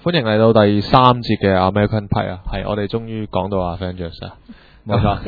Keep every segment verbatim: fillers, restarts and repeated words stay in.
歡迎嚟到第三節嘅 American Pie 啊，係我哋終於講到 Avengers 啊，冇錯，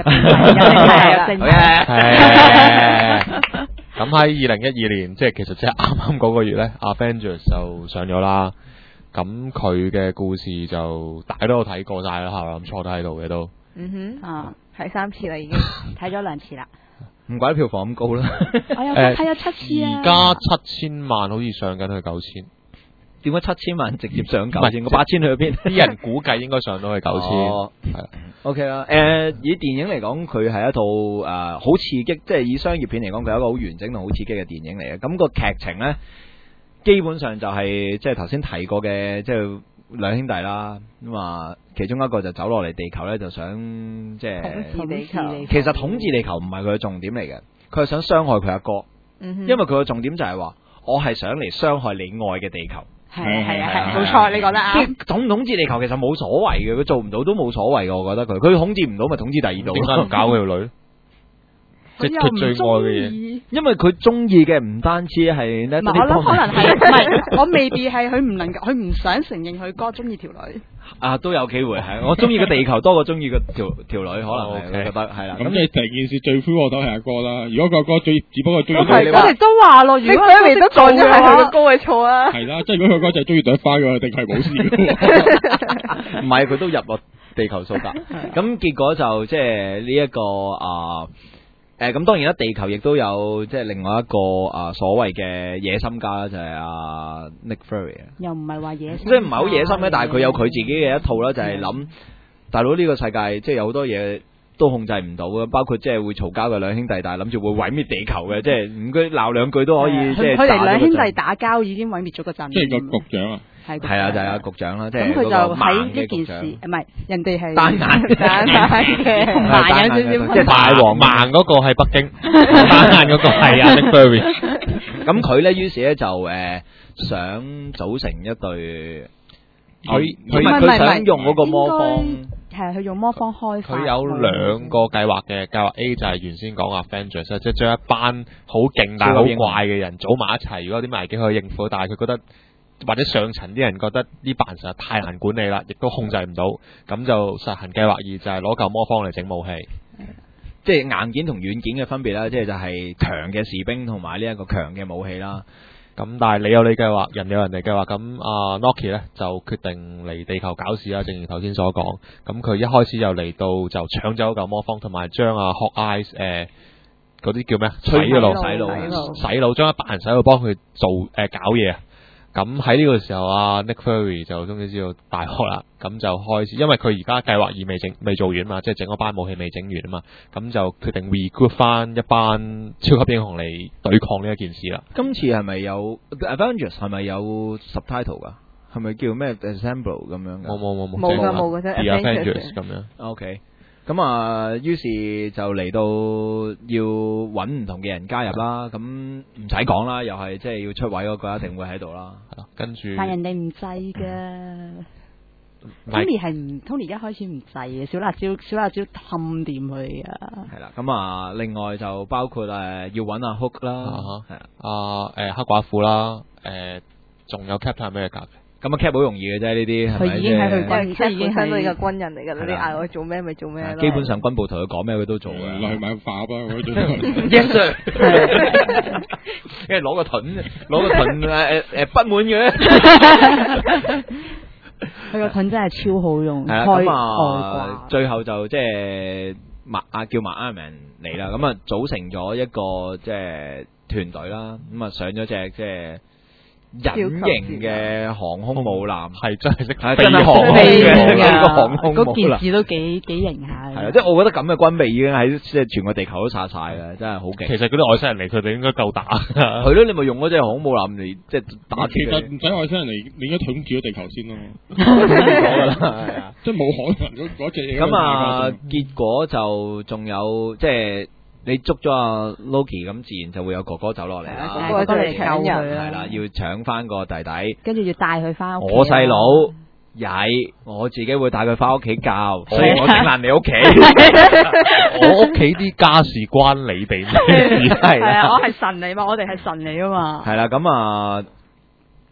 係咁喺二零一二年，即係其實即係啱啱嗰個月咧 ，Avengers 就上咗啦。咁佢嘅故事就大家都有睇過晒啦，係嘛？咁坐低喺度嘅都， 嗯哼，啊，睇三次啦，已經睇咗兩次啦。 唔怪得票房咁高啦。 我有睇咗七次啊。 而家七千萬好似上緊去九千。 點解七千萬直接上九千？個八千去邊？ 啲人估計應該上到去九千。 係啦，OK 啦。誒，以電影嚟講，佢係一套誒好刺激，即係以商業片嚟講，佢係一個好完整同好刺激嘅電影嚟嘅。咁個劇情咧，基本上就係即係頭先提過嘅，即係兩兄弟啦。咁啊，其中一個就走落嚟地球咧，就想即係統治地球。 其實統治地球唔係佢嘅重點嚟嘅，佢係想傷害佢阿哥。因為佢嘅重點就係話，我係想嚟傷害你愛嘅地球。 係係啊係，冇錯，你講得啱。 即係統唔統治地球其實冇所謂嘅，佢做唔到都冇所謂嘅，我覺得佢，佢統治唔到咪統治第二度。 點解唔搞佢條女？即係佢最愛嘅嘢。 因為佢中意嘅唔單止係咧， 我諗可能係唔係，我未必係佢唔能夠，佢唔想承認佢哥中意條女。 啊，都有機會係，我中意個地球多過中意個條條女，可能係我覺得係啦。 咁你成件事最灰我都係阿哥啦。如果個哥最只不過中意， 我哋都話咯，如果你都講咗係佢個哥嘅錯啊。 係啦，即係如果佢哥就係中意朵花嘅，定係冇事嘅。 唔係，佢都入落地球數㗎。咁結果就即係呢一個啊。誒，咁當然啦，地球亦都有即係另外一個啊所謂嘅野心家啦，就係阿 Nick Fury 啊。 又唔係話野心， 即係唔係好野心咧，但係佢有佢自己嘅一套啦，就係諗大佬呢個世界即係有好多嘢都控制唔到嘅，包括即係會嘈交嘅兩兄弟，但係諗住會毀滅地球嘅，即係唔佢鬧兩句都可以即係。 佢哋兩兄弟打交已經毀滅咗個陣。 即係個局長啊。 係啊，就係阿局長啦，即係咁佢就喺呢件事，唔係人哋係單眼單眼嘅，盲眼少少， 即係大王盲嗰個係北京，單眼嗰個係阿 Nick Fury。 咁佢咧，於是咧就誒想組成一隊，佢佢佢想用嗰個魔方， 係佢用魔方開發。 佢有兩個計劃嘅，計劃 A 就係原先講阿 Avengers，即係將一班好勁但係好怪嘅人組埋一齊，如果有啲危機可以應付，但係佢覺得。或者上層啲人覺得呢班人實在太難管理啦，亦都控制唔到，咁就實行計劃二就係攞嚿魔方嚟整武器， 即係硬件同軟件嘅分別啦，即係就係強嘅士兵同埋呢一個強嘅武器啦。 咁但係你有你計劃，人有人哋計劃，咁阿 Loki 咧就決定嚟地球搞事啦，正如頭先所講。咁佢一開始就嚟到就搶走嚿魔方，同埋將阿 Hawkeye 誒嗰啲叫咩洗腦洗腦洗腦，將一班人洗腦幫佢做誒、呃、搞嘢啊！咁喺呢個時候啊 Nick Fury 就終於知道大鑊啦，咁就開始，因為佢而家計劃二未整未做完嘛，即係整嗰班武器未整完啊嘛，咁就決定 regroup 翻一班超級英雄嚟對抗呢一件事啦。 今次係咪有 Avengers 係咪有 subtitle 噶？係咪叫咩 Assemble 咁樣噶？ 冇冇冇冇冇噶冇噶啫 Avengers 咁樣。 OK。咁啊，於是就嚟到要揾唔同嘅人加入啦。咁唔使講啦，又係即係要出位嗰個一定會喺度啦。 跟住， 但人哋唔制㗎。Tony 係唔 Tony 一開始唔制嘅，小辣椒小辣椒氹掂佢㗎。 係啦，咁啊，另外就包括誒要揾阿 Hook 啦，係啊， 阿誒黑寡婦啦，誒仲有 Captain America。 咁啊 cap 好容易嘅啫，呢啲係咪？ 佢已經係佢軍， 即係已經相當於個軍人嚟㗎啦。你嗌我做咩咪做咩咯。 基本上軍部同佢講咩佢都做嘅。 落去買化吧，我做。 Yes sir。因為攞個盾，攞個盾誒誒不滿嘅。 佢個盾真係超好用， 係啊， 開咁啊，最後就即係麥啊叫麥 Iron Man 嚟啦，咁啊組成咗一個即係團隊啦，咁啊上咗隻即係。隱形嘅航空母艦係真係識飛航嘅呢個航空母艦， 嗰件事都幾幾型下。 係啊，即係我覺得咁嘅軍備已經喺即係全個地球都殺晒啦，真係好勁。 其實嗰啲外星人嚟，佢哋應該夠打。 係咯，你咪用嗰隻航空母艦嚟即係打。 其實唔使外星人嚟，你應該統治咗地球先咯。 講噶啦，係啊， 即係冇可能嗰嗰隻嘢。 咁啊，結果就仲有即係。你捉咗阿 Loki 咁，自然就會有哥哥走落嚟啦。 哥哥嚟搶人， 係啦，要搶翻個弟弟， 跟住要帶佢翻屋企。 我細佬曳，我自己會帶佢翻屋企教，所以我整爛你屋企。 我屋企啲家事關你哋咩事？ 係啊，我係神嚟嘛，我哋係神嚟噶嘛。 係啦，咁啊，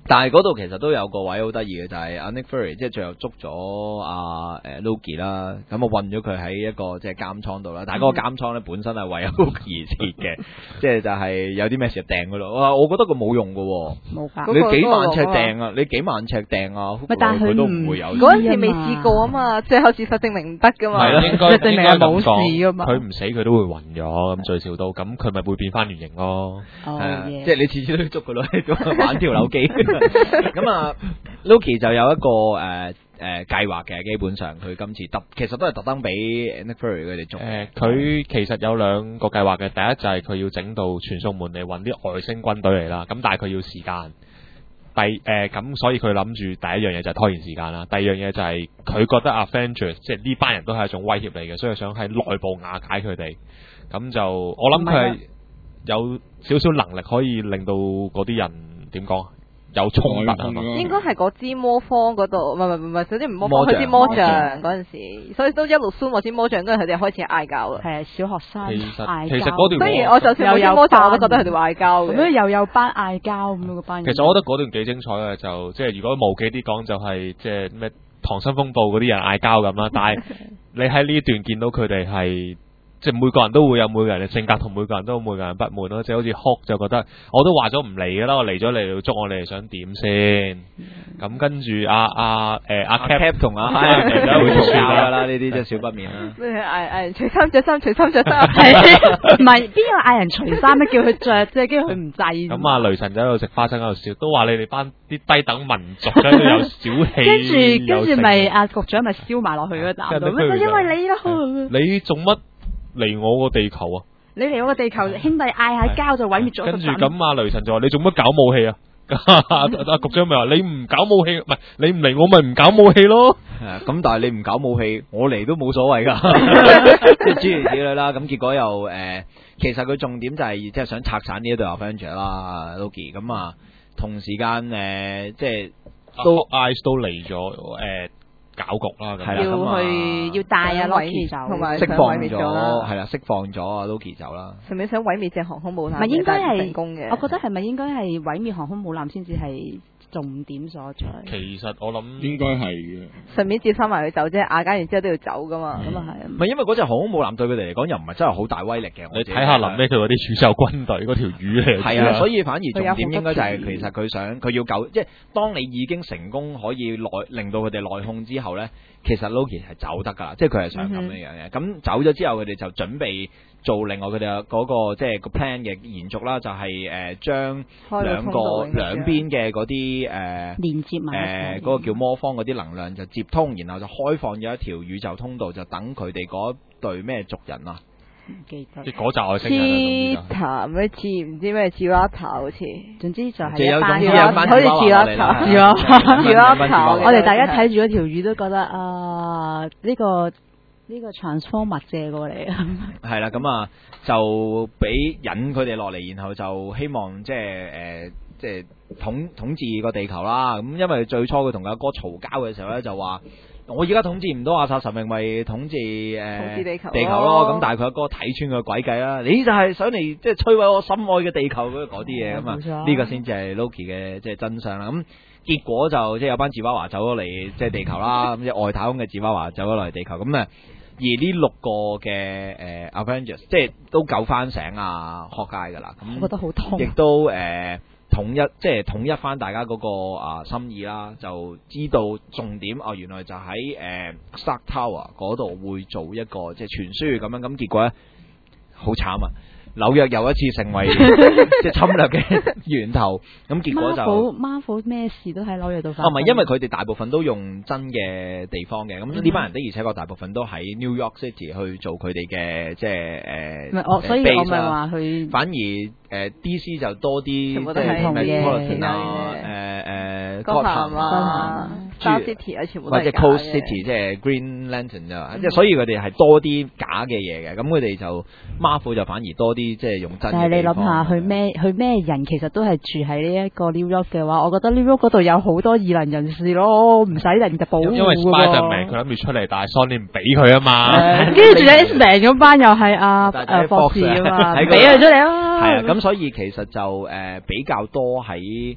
但係嗰度其實都有個位好得意嘅，就係、是、阿 Nick Fury 即係最後捉咗阿誒 Loki 啦，咁啊韞咗佢喺一個即係監倉度啦。但係嗰個監倉咧本身係為阿 Loki 而設嘅，即係就係有啲咩事就掟佢咯。哇！我覺得佢冇用嘅喎， 冇㗎。 你幾萬尺掟啊？你幾萬尺掟啊？ 但係佢都唔會有。 嗰陣時未試過啊嘛，最後事實證明唔得㗎嘛。 係啦，應該證明係冇事㗎嘛。 佢唔死佢都會暈咗，咁最少都咁佢咪會變翻原形咯。 係啊，即係你次次都要捉佢咯，咁玩條扭機。咁啊 ，Loki 就有一個誒誒計劃嘅，基本上佢今次特其實都係特登俾 Nick Fury 佢哋捉。 誒，佢其實有兩個計劃嘅，第一就係佢要整到傳送門嚟揾啲外星軍隊嚟啦，咁但係佢要時間。第誒咁，所以佢諗住第一樣嘢就係拖延時間啦。第二樣嘢就係佢覺得 Avengers 即係呢班人都係一種威脅嚟嘅，所以想喺內部瓦解佢哋。咁就我諗佢係有少少能力可以令到嗰啲人點講有衝突啊嘛。 應該係嗰支魔方嗰度，唔係唔係唔係，嗰啲唔魔方， 魔杖佢支魔杖嗰陣時，所以都一路輸我支魔杖，跟住佢哋開始嗌交啦。 係啊，小學生其實嗌交。 其實嗰段雖然我就算冇支魔杖，我都覺得佢哋會嗌交嘅。 咁樣又有班嗌交咁樣嗰班人。 其實我覺得嗰段幾精彩嘅，就即係如果無記啲講就係即係咩溏心風暴嗰啲人嗌交咁啦，但係你喺呢段見到佢哋係。即係每個人都會有每個人嘅性格，同每個人都有每個人不滿咯。即係好似 Hulk 就覺得，我都話咗唔嚟㗎啦，我嚟咗嚟要捉我，你哋想點先？咁跟住阿阿誒阿 Cap 同阿 Iron 都會嘈交㗎啦，呢啲真係少不免啦。 咩嗌嗌除衫着衫，除衫着衫， 唔係邊個嗌人除衫咧？叫佢着啫，跟住佢唔制。 咁啊，雷神就喺度食花生喺度笑，都話你哋班啲低等民族喺度有小氣。 跟住跟住咪阿局長咪燒埋落去嗰啖度，因為你咯。 你做乜？嚟我個地球啊！ 你嚟我個地球，兄弟嗌下交就毀滅咗。 跟住咁啊，雷神就話：你做乜搞武器啊？阿局長咪話：你唔搞武器，唔係你唔嚟，我咪唔搞武器咯。 咁但係你唔搞武器，我嚟都冇所謂㗎。即係諸如此類啦。咁結果又誒、呃，其實佢重點就係即係想拆散呢一隊 Avenger 啦 ，Loki。咁啊，同時間誒、呃，即係都 Eyes 都嚟咗誒。搞局啦，咁要去要帶啊 Loki 走， 同埋釋放咗，係啦，釋放咗啊 Loki 走啦。 係咪想毀滅隻航空母艦？ 唔係應該係成功嘅。 我覺得係咪應該係毀滅航空母艦先至係重點所在？ 其實我諗應該係嘅。 順便接翻埋佢走啫，瓦解完之後都要走噶嘛。咁啊係。 唔係因為嗰隻航空母艦對佢哋嚟講又唔係真係好大威力嘅。 你睇下臨尾佢嗰啲宇宙軍隊嗰條魚嚟。 係啊，所以反而重點應該就係其實佢想佢要救，即係當你已經成功可以內令到佢哋內控之後咧。其實 Loki 係走得㗎，即係佢係想咁樣樣嘅。咁、嗯、走咗之後，佢哋就準備做另外佢哋嗰個即係個 plan 嘅延續啦，就係誒將兩個兩邊嘅嗰啲誒連接埋誒嗰個叫魔方嗰啲能量就接通，然後就開放咗一條宇宙通道，就等佢哋嗰隊咩族人啊。 唔記得， 即係嗰集外星人啊，咩字唔知咩字 Rata 好似， 總之就係一班字 Rata，好似字 Rata，字 Rata，字 Rata。 我哋大家睇住嗰條魚都覺得啊，呢個呢個 transformer 借過嚟啊。 係啦，咁啊就俾引佢哋落嚟，然後就希望即係誒即係統統治個地球啦。咁因為最初佢同阿哥嘈交嘅時候咧，就話。我而家統治唔到阿薩神明，咪統治誒、呃、 統治地球地球咯。咁但係佢阿哥睇穿佢詭計啦，你就係想嚟即係摧毀我心愛嘅地球嗰啲嘢咁啊！呢個先至係 Loki 嘅即係真相啦。咁結果就即係有班芝娃娃走咗嚟即係地球啦，咁即係外太空嘅芝娃娃走咗嚟地球咁啊。而呢六個嘅誒、呃、Avengers 即係都救翻醒啊Hawkeye㗎啦。咁我覺得好痛， 亦都誒。呃統一即係統一翻大家嗰、那個啊心意啦，就知道重點哦，原來就喺誒、呃、Stark Tower 嗰度會做一個即係傳輸咁樣，咁結果咧好慘啊！紐約又一次成為即係侵略嘅源頭，咁結果就 Marvel 咩事都喺紐約度發生。 哦，唔係，因為佢哋大部分都用真嘅地方嘅，咁呢班人的而且確大部分都喺 New York City 去做佢哋嘅即係誒。 唔係我，所以我咪話佢。 反而誒、呃、D C 就多啲即係唔同嘅啊誒誒 Gotham 啊。Star City 啊，全部或者 Coast City 即係 Green Lantern 啊，即係所以佢哋係多啲假嘅嘢嘅，咁佢哋就 Marvel 就反而多啲即係用真嘅地方。 但係你諗下，佢咩佢咩人其實都係住喺呢一個 New York 嘅話，我覺得 New York 嗰度有好多異能人士咯，唔使人就保護。 因為 Spider-Man 佢諗住出嚟，但係 Sony 唔俾佢啊嘛。 跟住 X-Men 嗰班又係阿誒博士啊嘛，俾佢出嚟啊。 係啊，咁所以其實就誒、呃、比較多喺。誒、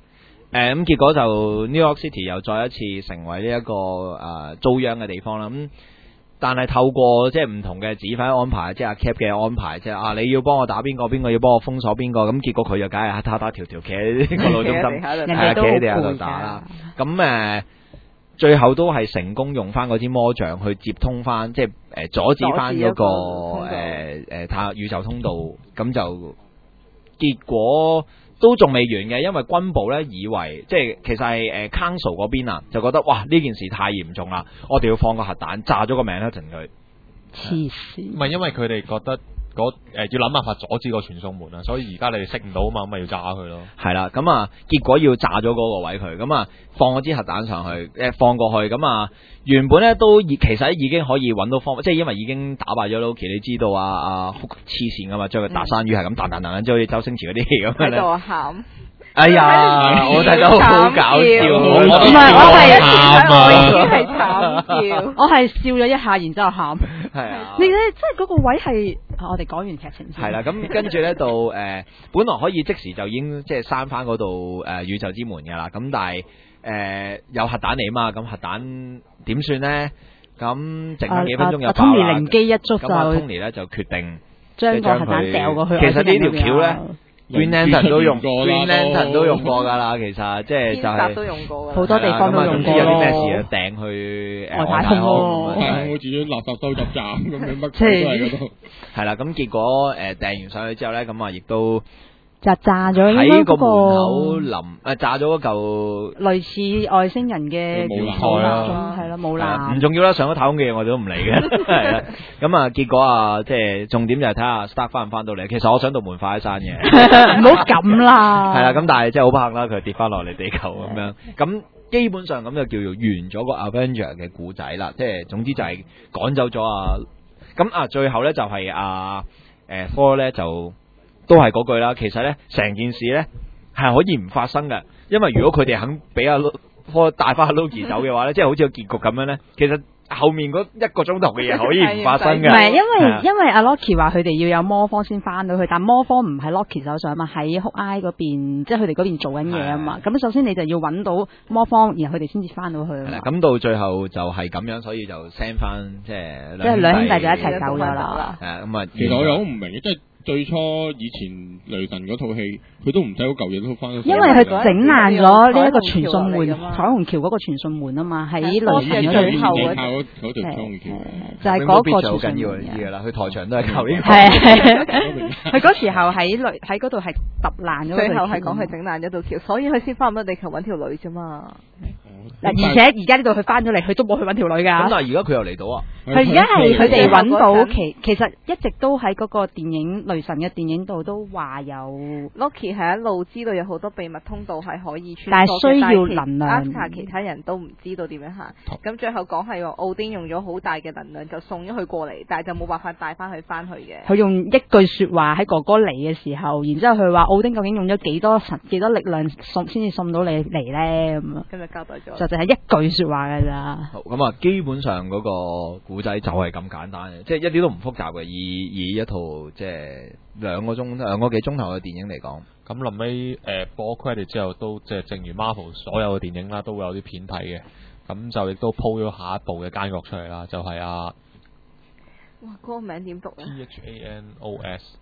誒咁結果就 New York City 又再一次成為呢一個誒遭殃嘅地方啦。咁但係透過即係唔同嘅指揮安排，即係阿 Cap 嘅安排，即係啊你要幫我打邊個，邊個要幫我封鎖邊個，咁結果佢就梗係打打條條企喺呢個路中心，係啊企喺地下度打啦。咁誒、呃、最後都係成功用翻嗰支魔杖去接通翻，即係誒阻止翻嗰、那個誒誒太宇宙通道，咁就結果都仲未完嘅，因為軍部咧以為即係其實係誒 Council 嗰邊啊，就覺得哇呢件事太嚴重啦，我哋要放個核彈炸咗個 Manhattan佢。 黐線！ 唔係因為佢哋覺得嗰誒、呃、要諗辦法阻止個傳送門啊，所以而家你哋識唔到啊嘛，咁咪要炸佢咯。 係啦，咁啊結果要炸咗嗰個位佢，咁啊放咗支核彈上去，誒放過去，咁啊原本咧都其實已經可以揾到方法，即係因為已經打敗咗 Loki，你知道啊啊黐線噶嘛，將佢打生魚係咁彈彈彈，即係好似周星馳嗰啲戲咁樣咧。 喺度喊。 哎呀，我睇到好搞笑， 唔係我係我已經係慘叫， 我係笑咗一下，然之後喊。 係啊， 你咧即係嗰個位係，我哋講完劇情先。 係啦，咁跟住咧到誒，本來可以即時就已經即係閂翻嗰度誒宇宙之門㗎啦，咁但係誒有核彈嚟啊嘛，咁核彈點算咧？咁剩翻幾分鐘又爆啦。 Tony靈機一觸就咁啊 Tony 咧就決定將個核彈掉過去。 其實呢條橋咧。Green Lantern 都用，Green Lantern 都用過㗎啦，其實即係就係都用過㗎， 好多地方都用過咯。 有啲咩事啊？掟去誒外太空， 好似啲垃圾收集站咁樣，乜都喺嗰度。 係啦，咁結果誒掟完上去之後咧，咁啊亦都就炸咗喺個門口淋誒炸咗嗰嚿類似外星人嘅冇藍啦，係啦冇藍。 唔重要啦，上咗太空嘅嘢我哋都唔理嘅，係啦。咁啊結果啊，即係重點就係睇下 Stark 翻唔翻到嚟。其實我想到門快一山嘅， 唔好咁啦。 係啦，咁但係即係好不幸啦，佢跌翻落嚟地球咁樣。咁基本上咁就叫做完咗個 Avenger 嘅故仔啦。即係總之就係趕走咗啊。咁啊最後咧就係啊誒 Thor 咧就。都係嗰句啦，其實咧成件事咧係可以唔發生嘅，因為如果佢哋肯俾阿科帶翻阿 Loki 走嘅話咧，即係好似個結局咁樣咧，其實後面嗰一個鐘頭嘅嘢可以唔發生嘅。 唔係因為因為阿 Loki 話佢哋要有魔方先翻到去，但魔方唔喺 Loki 手上啊嘛，喺 Hawkeye 嗰邊，即係佢哋嗰邊做緊嘢啊嘛。咁首先你就要揾到魔方，然後佢哋先至翻到去啊嘛。 咁到最後就係咁樣，所以就 send 翻即係即係兩兄弟就一齊走咗啦。 係啊，咁啊， 其實我又好唔明，即係。最初以前雷神嗰套戲，佢都唔使嗰嚿嘢都翻咗。 因為佢整爛咗呢一個傳送門，彩虹橋嗰個傳送門啊嘛，喺雷神最後嗰嗰條彩虹橋， 就係嗰個傳好送門。 緊要嘅知㗎啦，佢台場都係靠呢個。 係佢嗰時候喺雷喺嗰度係揼爛咗。 最後係講佢整爛咗道橋，所以佢先翻唔到地球揾條女啫嘛。 嗱，而且而家呢度佢翻咗嚟，佢都冇去揾條女㗎。 咁但係而家佢又嚟到啊！ 佢而家係佢哋揾到其其實一直都喺嗰個電影雷神嘅電影度都話有 Loki 係一路知道有好多秘密通道係可以穿但係需要能量。 Asgard 其他人都唔知道點樣行。咁最後講係話奧丁用咗好大嘅能量就送咗佢過嚟，但係就冇辦法帶翻佢翻去嘅。 佢用一句説話喺哥哥嚟嘅時候，然之後佢話奧丁究竟用咗幾多神幾多力量送先至送到你嚟咧咁啊？ 今日交代咗。 就淨係一句説話㗎咋。 好咁啊，基本上嗰個古仔就係咁簡單嘅，即係一啲都唔複雜嘅，以以一套即係兩個鐘兩個幾鐘頭嘅電影嚟講。 咁臨尾誒播 credit 之後，都即係正如 Marvel 所有嘅電影啦，都會有啲片睇嘅。咁就亦都鋪咗下一部嘅奸角出嚟啦，就係啊， 哇，嗰個名點讀咧 ？T H A N O S。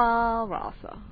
Thanos 啊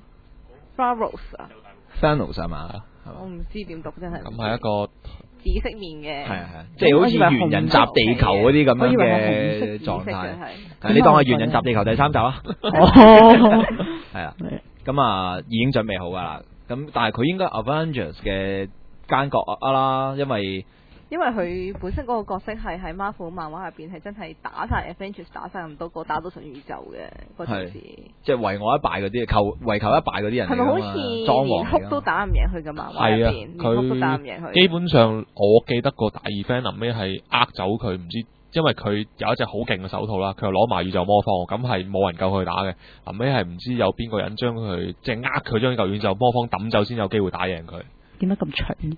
，Thanos 啊 Thanos 係嘛？ 我唔知點讀真係。 咁係一個紫色面嘅。 係啊係啊，即係好似猿人襲地球嗰啲咁樣嘅狀態。你當係猿人襲地球第三集啊？ 哦， 係啊。咁啊，已經準備好噶啦。咁但係佢應該 Avengers 嘅奸角啊啦，因為因為佢本身嗰個角色係喺 Marvel 漫畫入邊係真係打晒 Avengers 打晒咁多個，打到上宇宙嘅嗰陣時。即係為我一敗嗰啲，求為求一敗嗰啲人。 係咪好似連哭都打唔贏佢嘅漫畫入邊？ 佢都打唔贏佢。 基本上我記得個大 event 臨尾係呃走佢，唔知。因為佢有一隻好勁嘅手套啦，佢又攞埋宇宙魔方，咁係冇人夠佢打嘅。臨尾係唔知有邊個人將佢即係呃佢將嚿宇宙魔方抌走，先有機會打贏佢。 點解咁蠢？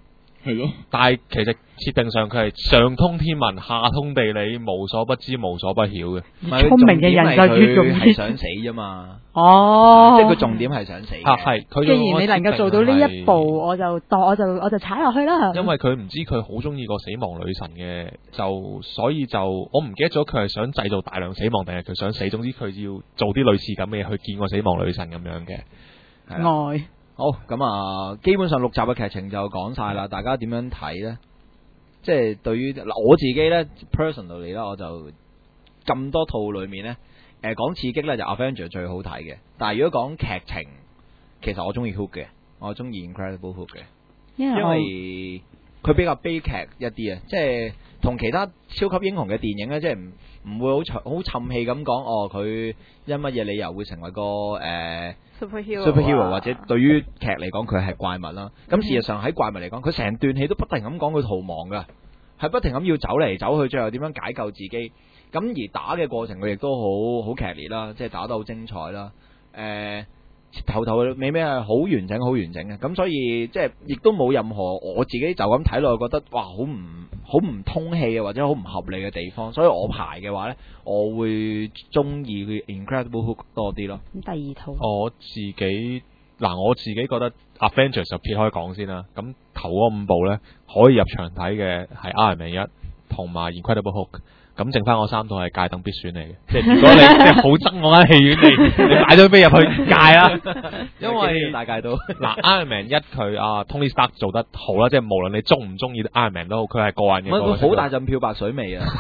係咯。 但係其實設定上佢係上通天文下通地理，無所不知無所不曉嘅。 聰明嘅人就越容易係想死啫嘛。 哦， 即係佢重點係想死嘅。 啊係，佢既然你能夠做到呢一步，我就當我就我就踩落去啦。 因為佢唔知佢好中意個死亡女神嘅，就所以就我唔記得咗佢係想製造大量死亡定係佢想死。總之佢要做啲類似咁嘅嘢去見個死亡女神咁樣嘅。 愛好咁啊，基本上六集嘅劇情就講晒啦，大家點樣睇呢？即係對於嗱我自己呢 personally 啦，我就咁多套裏面呢，誒講刺激呢，就 Avenger 最好睇嘅。但係如果講劇情，其實我中意 Hulk 嘅，我中意 Incredible Hulk 嘅，因為佢比較悲劇一啲啊，即係同其他超級英雄嘅電影呢，即係唔唔會好沉好沉氣咁講哦，佢因乜嘢理由會成為個誒。呃 superhero superhero 或者對於劇嚟講佢係怪物啦，咁事實上喺怪物嚟講，佢成段戲都不停咁講佢逃亡噶，係不停咁要走嚟走去，最後點樣解救自己，咁而打嘅過程佢亦都好好劇烈啦，即係打得好精彩啦，誒、呃、頭頭尾尾係好完整好完整嘅，咁所以即係亦都冇任何我自己就咁睇落去覺得哇好唔好唔通氣啊或者好唔合理嘅地方，所以我排嘅話呢，我會中意 Incredible Hulk 多啲咯。 咁第二套我自己嗱，我自己覺得 Avengers 就撇開講先啦。咁頭嗰五部呢，可以入場睇嘅係 Iron Man 一同埋 Incredible Hulk。咁剩翻我三套係戒等必選嚟嘅，即係如果你即係好憎我間戲院，你你買咗飛入去戒啦，因為大戒到嗱 Iron Man 一佢啊 Tony Stark 做得好啦，即係無論你中唔中意 Iron Man 都好，佢係個人嘅。 好大陣漂白水味啊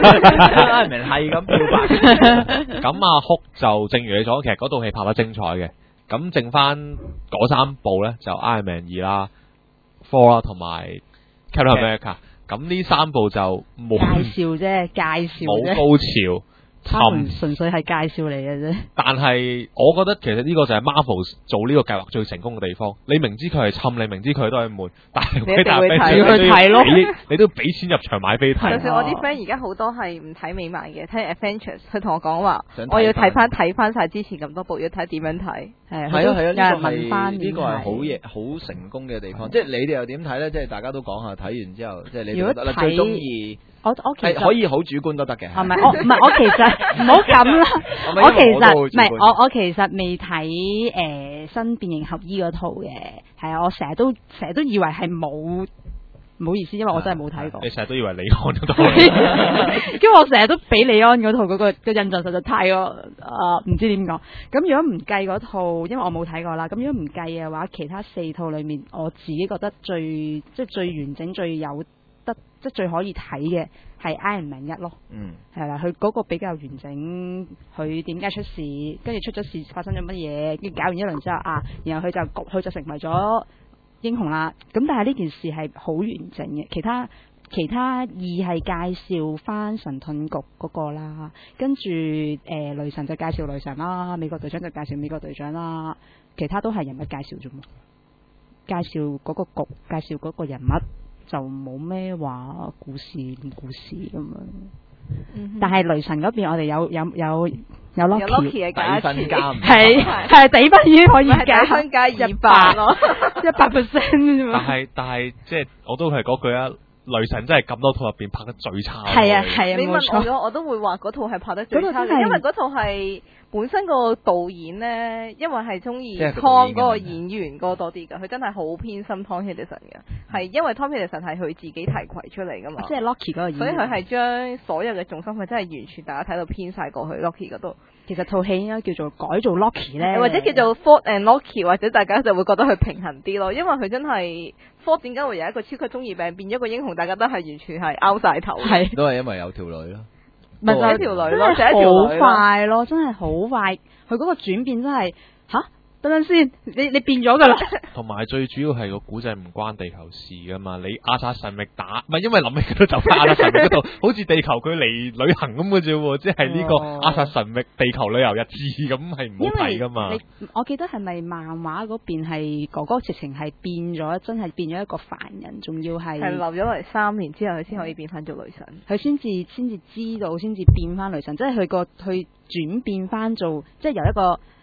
！Iron Man 係咁漂白。 咁啊 Hulk 就正如你所講，其實嗰套戲拍得精彩嘅。咁剩翻嗰三部咧就 Iron Man 二啦、Four 啦同埋 Captain America。咁呢三部就冇介紹啫，介紹冇高潮， 沉純粹係介紹嚟嘅啫。 但係我覺得其實呢個就係 Marvel 做呢個計劃最成功嘅地方。你明知佢係沉，你明知佢都係悶，但係你但係你要去睇咯， 你都俾錢入場買飛睇。 就算我啲 friend 而家好多係唔睇美漫嘅，睇 Avengers，佢同我講話，我要睇翻睇翻晒之前咁多部，要睇點樣睇。 係係啊係啊，呢個問翻呢個係好嘢好成功嘅地方。即係你哋又點睇咧？即係大家都講下，睇完之後，即係你哋覺得最中意。 我我其實可以好主觀都得嘅。 係咪？我唔係我其實唔好咁啦。我其實唔係我我其實未睇誒新變形俠醫嗰套嘅，係啊，我成日都成日都以為係冇，唔好意思，因為我真係冇睇過。 你成日都以為李安嗰套， 因為我成日都俾李安嗰套嗰個個印象實在太過啊，唔知點講。咁如果唔計嗰套，因為我冇睇過啦。咁如果唔計嘅話，其他四套裡面，我自己覺得最即係最完整、最有得即係最可以睇嘅係 Iron Man 一咯， 嗯， 係啦，佢嗰個比較完整，佢點解出事，跟住出咗事發生咗乜嘢，跟住搞完一輪之後啊，然後佢就佢就成為咗英雄啦。咁但係呢件事係好完整嘅，其他其他二係介紹翻神盾局嗰個啦，跟住誒、呃、雷神就介紹雷神啦，美國隊長就介紹美國隊長啦，其他都係人物介紹啫嘛，介紹嗰個局，介紹嗰個人物。就冇咩話故事故事咁樣，嗯、但係雷神嗰邊我哋有有有有 Loki 嘅底分加， 係係底分已經可以加分加二百咯， 一百 percent 啫嘛。 但係但係即係我都係嗰句啊，雷神真係咁多套入邊拍得最差。 係啊係啊， 你問冇錯我，我都會話嗰套係拍得最差嘅，因為嗰套係。本身個導演呢，因為係中意 Tom 嗰個演員嗰個多啲㗎，佢真係好偏心 Tom Hiddleston 嘅，係因為 Tom Hiddleston 係佢自己提攜出嚟㗎嘛， 即係 Loki 嗰個演員， 所以佢係將所有嘅重心，佢真係完全大家睇到偏晒過去 Loki 嗰度。 其實套戲應該叫做改造 Loki 咧， 或者叫做 Ford and Loki， 或者大家就會覺得佢平衡啲咯，因為佢真係 Ford 點解會由一個超級中二病變咗個英雄，大家都係完全係拗晒頭， 係都係因為有條女咯。 咪就一條女咯， 真係好快咯，真係好快，佢嗰個轉變真係吓，等陣先，你你變咗噶啦。 同埋最主要係個古仔唔關地球事噶嘛，你亞薩神域打，唔係因為諗起佢都走翻亞薩神域嗰度，好似地球佢嚟旅行咁嘅啫，即係呢個亞薩神域地球旅遊日誌咁，係唔好睇噶嘛。 你我記得係咪漫畫嗰邊係哥哥直情係變咗，真係變咗一個凡人，仲要係係留咗落嚟三年之後，佢先可以變翻做雷神， 佢先至先至知道，先至變翻雷神，即係佢個佢轉變翻做，即係由一個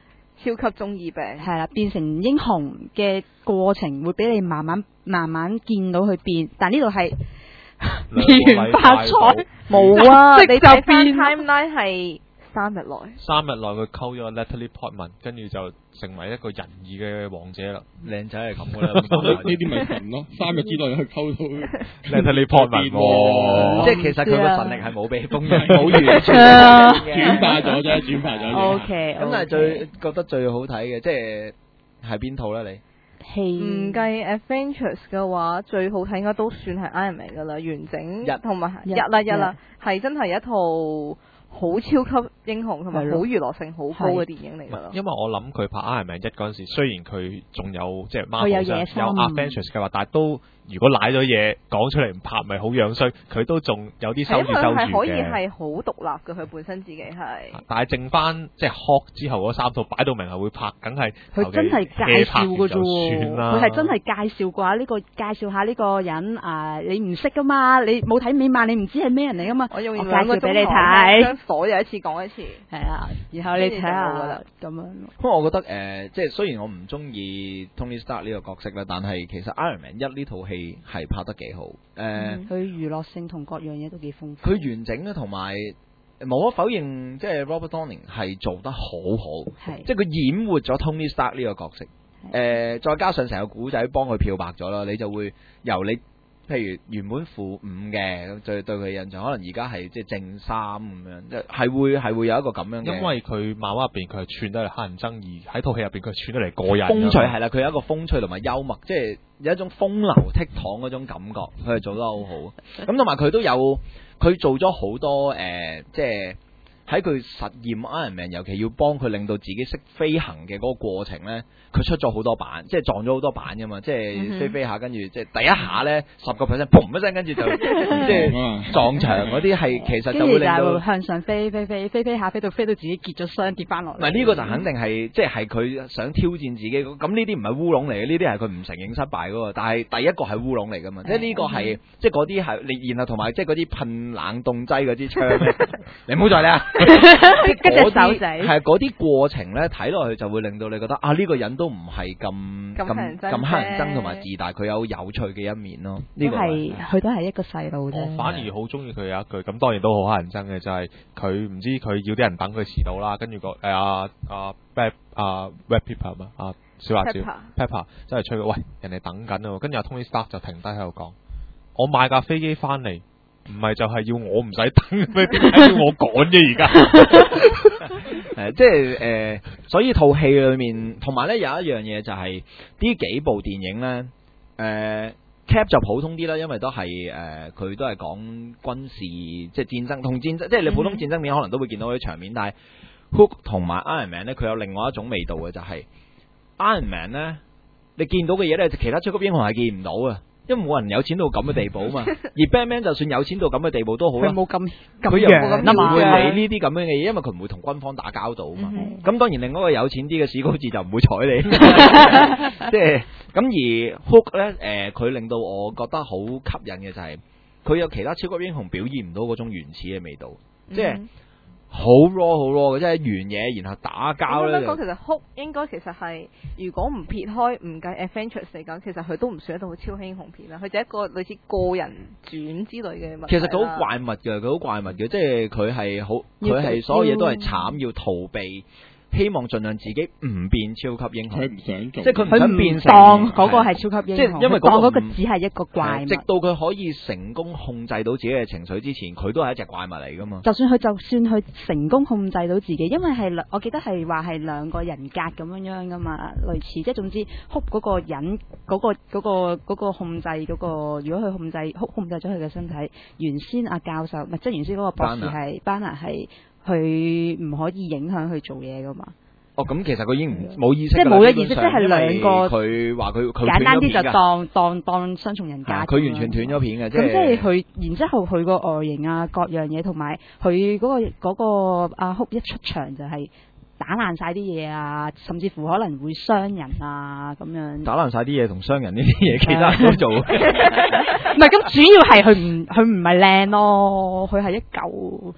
超級中二病。 係啦，變成英雄嘅過程會俾你慢慢慢慢見到佢變，但呢度係變完發財冇啊！ 即就你睇翻變 timeline 係三日內， 三日內佢溝咗 Natalie Portman，跟住就成為一個仁義嘅王者啦。 靚仔係咁噶啦， 呢啲咪神咯！三日之內去溝到 Natalie Portman， 即係其實佢個實力係冇被封印，冇完全轉化咗啫，轉化咗。 O K， 咁但係最覺得最好睇嘅，即係係邊套咧？你戲唔計 Adventures 嘅話，最好睇應該都算係 Iron Man 噶啦，完整一同埋一一啦一啦， 一係真係一套好超級英雄同埋好娛樂性好高嘅電影嚟㗎啦。 因為我諗佢拍 Iron Man 一嗰陣時，雖然佢仲有即係佢有 Marvel 上野心有 Adventures 嘅話，但係都如果賴咗嘢講出嚟唔拍，咪好樣衰。佢都仲有啲收係因為住收住佢係可以嘅。 係好獨立嘅，佢本身自己係。 但係剩翻即係 Hulk 之後嗰三套擺到明係會拍，梗係佢真係介紹嘅啫喎， 佢佢係真係介紹過呢個介紹下呢個人啊，你唔識噶嘛，你冇睇美漫，你唔知係咩人嚟噶嘛， 我用我介兩個紹俾你鐘頭睇， 將所有一次講一次。 係啊，然後你睇下跟住就冇㗎啦咁樣。 不過我覺得誒、呃，即係雖然我唔中意 Tony Stark 呢個角色啦，但係其實 Iron Man 一呢套戲係拍得幾好。誒、呃， 佢娛樂性同各樣嘢都幾豐富。 佢完整咧，同埋無可否認，即係 Robert Downey 係做得好好， 係即係佢演活咗 Tony Stark 呢個角色。誒、呃，再加上成個古仔幫佢漂白咗啦，你就會由你。譬如原本負五嘅，對對佢印象，可能而家係即係正三咁樣，即係係會係會有一個咁樣嘅。 因為佢漫畫入邊佢係串得嚟乞人憎，而喺套戲入邊佢係串得嚟過癮。 風趣係啦，佢有一個風趣同埋幽默，即係有一種風流倜儻嗰種感覺，佢係做得好好。咁同埋佢都有佢做咗好多誒、呃，即係。喺佢實驗 Iron Man，尤其要幫佢令到自己識飛行嘅嗰個過程呢，佢出咗好多版，即係撞咗好多版噶嘛，即係飛飛下，跟住即係第一下呢，十個 percent，砰一聲，跟住就即係撞牆嗰啲係其實就會令到向上飛飛飛飛飛下飛到飛到自己結咗霜跌翻落嚟。 唔係呢個就肯定係即係係佢想挑戰自己，咁呢啲唔係烏龍嚟嘅，呢啲係佢唔承認失敗嗰個，但係第一個係烏龍嚟噶嘛，即係呢個係即係嗰啲係你，然後同埋即係嗰啲噴冷凍劑嗰啲槍咧，你唔好再理啊！ 跟隻手仔係嗰啲過程咧，睇落去就會令到你覺得啊，呢、這個人都唔係咁咁咁乞人憎同埋自大，佢有有趣嘅一面咯。呢、這個係佢都係一個細路啫。 我反而好中意佢有一句，咁當然都好乞人憎嘅，就係佢唔知佢要啲人等佢遲到啦，跟住個誒阿阿 Red 阿 Red Pepper 嘛，阿小辣椒 Pepper 真係催佢，喂，人哋等緊啊，跟住阿 Tony Stark 就停低喺度講，我買架飛機翻嚟。唔係就係要我唔使等咩？點解要我趕啫？而家誒，即係誒、呃，所以套戲裏面，同埋咧有一樣嘢就係、是、呢幾部電影咧，誒、呃、Cap 就普通啲啦，因為都係誒佢都係講軍事，即係戰爭同戰爭，即係你普通戰爭片可能都會見到嗰啲場面，但係 Hulk 同埋 Iron Man 咧，佢有另外一種味道嘅，就係、是、Iron Man 咧，你見到嘅嘢咧，其他超級英雄係見唔到嘅。因為冇人有錢到咁嘅地步啊嘛，而 Batman 就算有錢到咁嘅地步都好啦， 佢冇咁佢又冇咁嘛， 會理呢啲咁樣嘅嘢，因為佢唔會同軍方打交道啊嘛。咁、嗯、當然另外一個有錢啲嘅史高治就唔會睬你，即係咁而 Hulk 咧，誒、呃、佢令到我覺得好吸引嘅就係、是、佢有其他超級英雄表現唔到嗰種原始嘅味道，即係。嗯好 raw 好 raw 嘅，即係完嘢，然後打交咧。 我覺得講其實 Hulk 應該其實係，如果唔撇開唔計 Adventures 嚟講，其實佢都唔算一套超英雄片啦。佢就一個類似個人傳之類嘅物。 其實佢好怪物嘅，佢好怪物嘅，即係佢係好，佢係所有嘢都係慘，要逃避。希望盡量自己唔變超級英雄， 佢唔想做， 即係佢唔想變成當嗰個係超級英雄， 即係因為當嗰個只係一個怪物。 直到佢可以成功控制到自己嘅情緒之前，佢都係一隻怪物嚟噶嘛。 就算佢就算佢成功控制到自己，因為係我記得係話係兩個人格咁樣樣噶嘛，類似即係總之，Hulk嗰個人嗰、嗰個嗰、嗰個嗰個控制嗰、嗰個，如果佢控制 Hulk 控制咗佢嘅身體，原先阿教授唔係即係原先嗰個博士係班納係。佢唔可以影響佢做嘢噶嘛？ 哦，咁其實佢已經冇意識， 即係冇咗意識，即係兩個。 佢話佢佢簡單啲就當當當雙重人格。 佢完全斷咗片嘅， 咁即係佢，然之後佢個外形啊，各樣嘢，同埋佢嗰個嗰個阿 Hulk 一出場就係打爛晒啲嘢啊，甚至乎可能會傷人啊咁樣。打爛晒啲嘢同傷人呢啲嘢，其他人都做。唔係咁，主要係佢唔佢唔係靚咯，佢係一嚿。一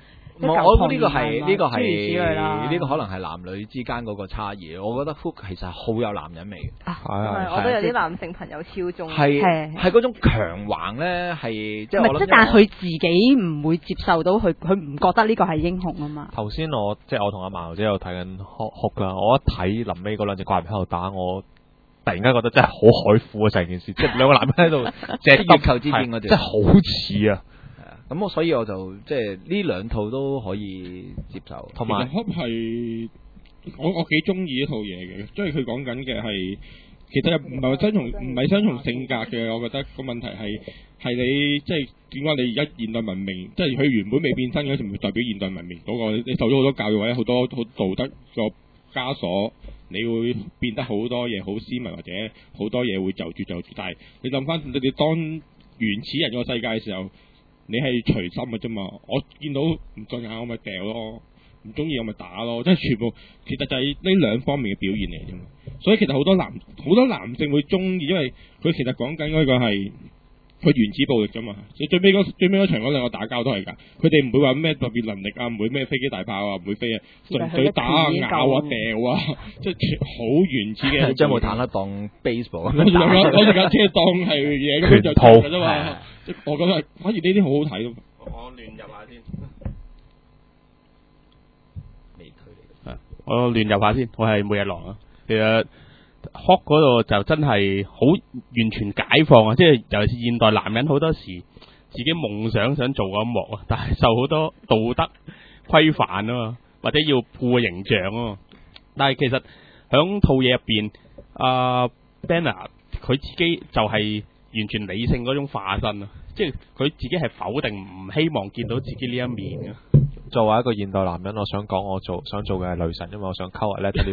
即係我覺得呢個舊唐人啊係呢個諸如此類啦係呢個可能係男女之間嗰個差異。我覺得 Hook 其實好有男人味嘅， 係我都有啲男性朋友超中意， 係係係嗰種強橫咧，係即係我諗唔係即係，但係佢自己唔會接受到佢，佢唔覺得呢個係英雄啊嘛。 頭先我即係我同阿麻頭姐有睇緊 Hook 啦，我一睇臨尾嗰兩隻怪人喺度打，我突然間覺得真係好海闊啊！成件事，即係兩個男人喺度隻月球之戰嗰段真係好似啊！ 咁我所以我就即係呢兩套都可以接受， 同埋 Hook 係我我幾中意呢套嘢嘅，因為佢講緊嘅係其實唔係雙重唔係雙重性格嘅，我覺得個問題係係你即係點解你而家現代文明，即係佢原本未變身嗰時，唔代表現代文明嗰、那個你受咗好多教育或者好多好道德個枷鎖，你會變得好多嘢好斯文或者好多嘢會就住就住，但係你諗翻你哋當原始人個世界嘅時候。你係隨心嘅啫嘛，我見到唔順眼我咪掉咯，唔中意我咪打咯，即係全部其實就係呢兩方面嘅表現嚟啫嘛。所以其實好多男好多男性會中意，因為佢其實講緊嗰個係佢原子暴力啫嘛。最最尾嗰最尾嗰場嗰兩個打交都係㗎，佢哋唔會話咩特別能力啊，唔會咩飛機大炮啊，唔會飛啊，純粹打啊咬啊掉啊，即係好原始嘅。 將部坦克當 baseball 咁樣打，攞住架車當係嘢咁樣就做㗎啫嘛。我覺得反而呢啲好好睇咯。 我亂入下先， 未退嚟嘅。 我亂入下先，我係每日狼啊。其實 Hawk 嗰度就真係好完全解放啊！即係尤其是現代男人好多時自己夢想想做嗰一幕啊，但係受好多道德規範啊嘛，或者要顧個形象啊嘛。但係其實響套嘢入邊，阿 Banner 佢自己就係完全理性嗰種化身啊，即係佢自己係否定唔希望見到自己呢一面嘅。 作為一個現代男人，我想講我做想做嘅係女神，因為我想溝阿 Natalie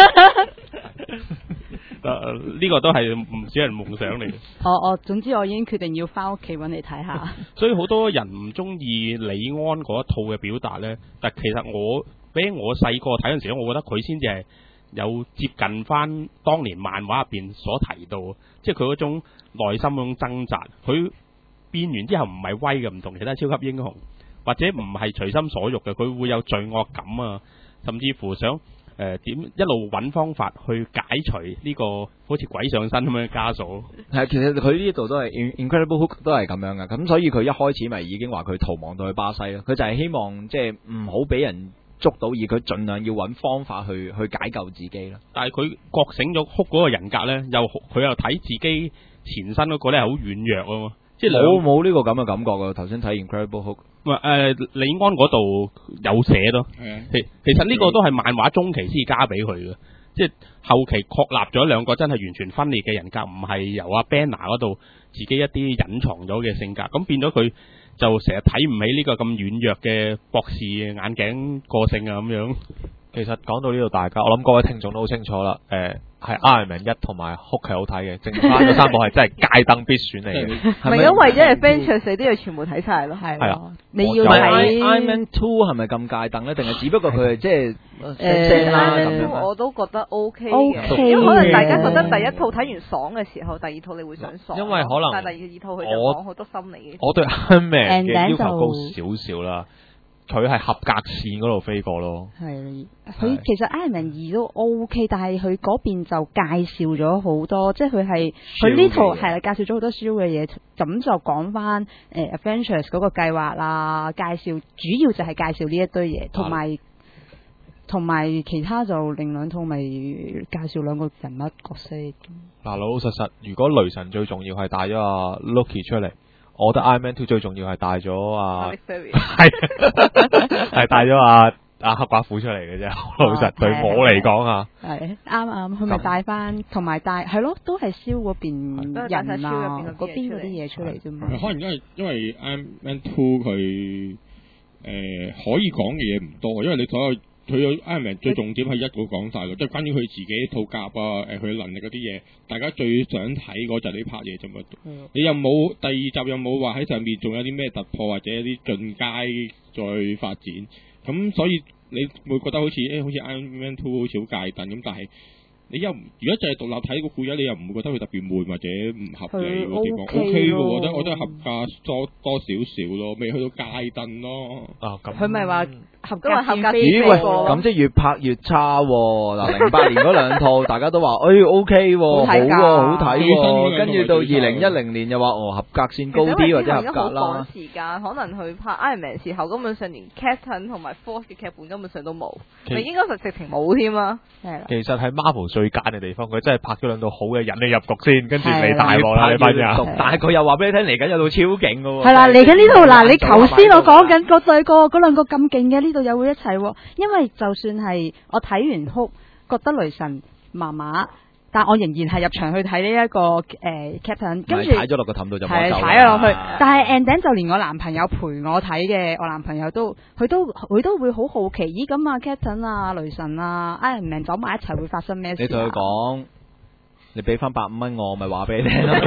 Portman。 誒，呢個都係唔少人夢想嚟嘅。 我我總之我已經決定要翻屋企揾你睇下。 所以好多人唔中意李安嗰一套嘅表達呢，但其實我比起我細個睇嗰陣時，我覺得佢先至係有接近翻當年漫畫入邊所提到，即係佢嗰種內心嗰種掙扎。佢變完之後唔係威嘅，唔同其他超級英雄，或者唔係隨心所欲嘅，佢會有罪惡感啊，甚至乎想。誒點、呃、一路揾方法去解除呢、這個好似鬼上身咁樣嘅枷鎖。 係，其實佢呢度都係 Incredible Hulk 都係咁樣嘅，咁所以佢一開始咪已經話佢逃亡到去巴西咯。佢就係希望即係唔好俾人捉到，而佢盡量要揾方法去去解救自己啦。 但係佢覺醒咗 Hulk 嗰個人格咧，又佢又睇自己前身嗰個咧係好軟弱啊嘛。即係冇冇呢個咁嘅感覺啊！頭先睇 Incredible Hulk， 唔係誒李安嗰度有寫咯。 係啊， 其其實呢個都係漫畫中期先加俾佢嘅，即係後期確立咗兩個真係完全分裂嘅人格，唔係由阿 Banner 嗰度自己一啲隱藏咗嘅性格，咁變咗佢就成日睇唔起呢個咁軟弱嘅博士眼鏡個性啊咁樣。 其實講到呢度，大家我諗各位聽眾都好清楚啦。誒、呃，係 Iron Man 一同埋 Hulk 係好睇嘅，剩翻嗰三部係真係街燈必選嚟嘅。 唔係因為咗 Avengers 你都要全部睇晒咯，係啊， 你要唔係睇 Iron Man Two 係咪咁界燈咧？定係只不過佢係即係誒聲啦咁誒樣？ 我都覺得 OK 嘅， OK 因為可能大家嘅覺得第一套睇完爽嘅時候，第二套你會想爽， 因為可能但係第二套佢就我講好多心理嘅。 我對 Iron Man 嘅 And then 要求高少少啦，佢係合格線嗰度飛過咯。 係，佢其實 Iron Man 二都 OK，但係佢嗰邊就介紹咗好多，即係佢係佢呢套係啦，介紹咗好多 show 嘅嘢，咁就講翻誒 Avengers 嗰個計劃啦，介紹主要就係介紹呢一堆嘢，同埋同埋其他就另兩套咪介紹兩個人物角色。 嗱，老老實實，如果雷神最重要係帶咗阿 Loki 出嚟。我覺得 Iron Man Two 最重要係帶咗啊，係係帶咗啊啊黑寡婦出嚟嘅啫。老實對我嚟講啊， 係啱啱佢咪帶翻，同埋帶係咯，都係燒嗰邊人啊，嗰邊嗰啲嘢出嚟啫嘛。 可能因為因為 Iron Man Two 佢誒、呃、可以講嘅嘢唔多，因為你所有。佢有 Iron Man 最重點係一個講晒咯，即係關於佢自己套甲啊，誒佢能力嗰啲嘢，大家最想睇嗰就係呢 part 嘢啫嘛。嗯、你又冇第二集又冇話喺上面仲有啲咩突破或者一啲進階再發展，咁所以你會覺得好似誒、欸、好似 Iron Man Two 好似好界定咁，但係你又唔如果就係獨立睇個故仔，你又唔會覺得佢特別悶或者唔合理佢個地方 OK ，OK 嘅， 咯我覺得我覺得合格多多少少咯，未去到界凳咯。 啊咁， 佢咪話合格因為合格線飛咦喂， 過咁即係越拍越差喎！嗱，零八年嗰兩套大家都話，誒 OK 喎，好好睇㗎喎，好睇最新嗰喎， 兩跟住到二套係最差零一零年又話，哦合格線高啲或者合格啦。 時間可能佢拍 Iron Man 時候，根本上連 Captain 同埋 Force 嘅劇本根本上都冇， 其你應該實直情冇添啊！ 係啦， 其實係 Marvel 最奸嘅地方，佢真係拍咗兩套好嘅引你入局先，跟住係你大鑊啦，你班人。 但係佢又話俾你聽，嚟緊有套超勁嘅喎。 係啦，嚟緊呢度嗱，你頭先我講緊。 緊嗰對個嗰兩個咁勁嘅，呢度又會一齊喎。因為就算係我睇完哭，覺得雷神麻麻，但我仍然係入場去睇呢一個誒 Captain， 跟住踩咗落個氹度就冇係走啦踩咗落去。但係 ending 就連我男朋友陪我睇嘅，我男朋友都佢都佢都會好好奇，咦咁啊 Captain 啊雷神啊 Iron Man 走埋一齊會發生咩事啊？ 你同佢講，你俾翻百五蚊我，咪話俾你聽咯。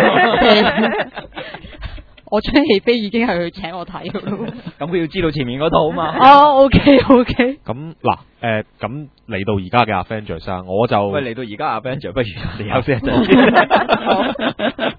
我張戲飛已經係佢請我睇嘅咯。 咁佢要知道前面嗰套啊嘛。 哦，OK OK。 咁嗱，誒咁嚟到而家嘅 Avengers 啊，我就喂嚟到而家 Avengers，不如我哋休息一陣先。